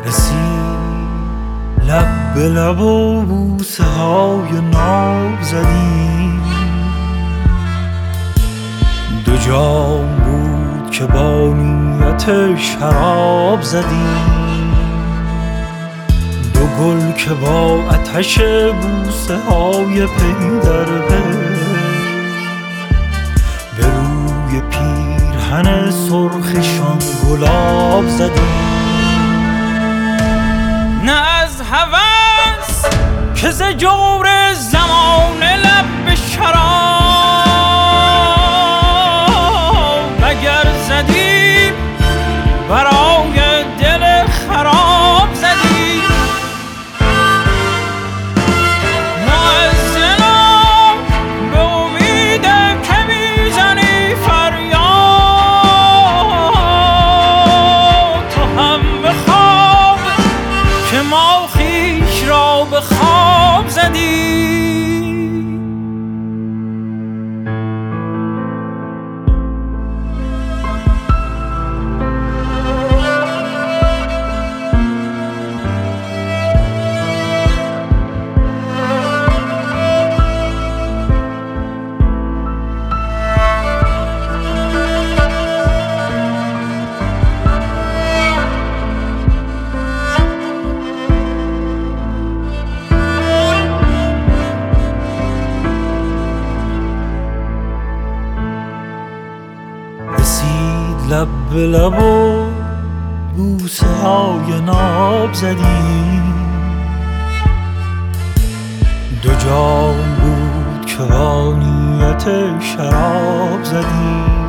رسید لب به لب و بوسه های ناب زدیم. دو جام بود که با نیت شراب زدیم. دو گل که با آتش بوسه های پی در پی به روی پیرهن سرخشان گلاب زدیم. نه از هوس که ز جور زمانه لب به شراب اگر زدیم برای دل خراب زدیم. مؤذنا به امید که میزنی فریاد تو هم به خواب که ما خویش را به خواب زدیم. رسید لب به لب و بوسه های ناب زدیم. دو جام بود که با نیت شراب زدیم.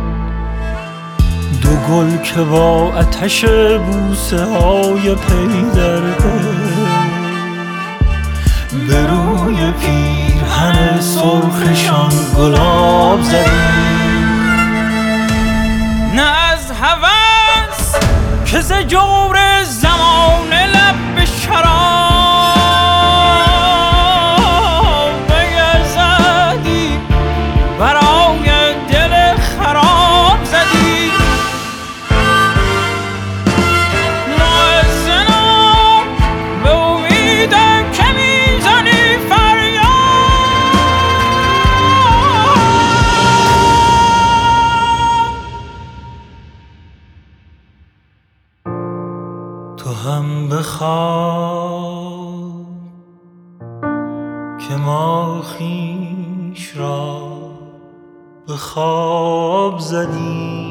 دو گل که با آتش بوسه های پی در پی به روی پیرهن سرخشان گلاب زدیم. نه از هوس که ز جور زمانه لب به شراب اگر زدیم برای دل خراب زدیم. مؤذنا به امید که میزنی فریاد تو هم بخواب که ما خویش را به خواب زدیم.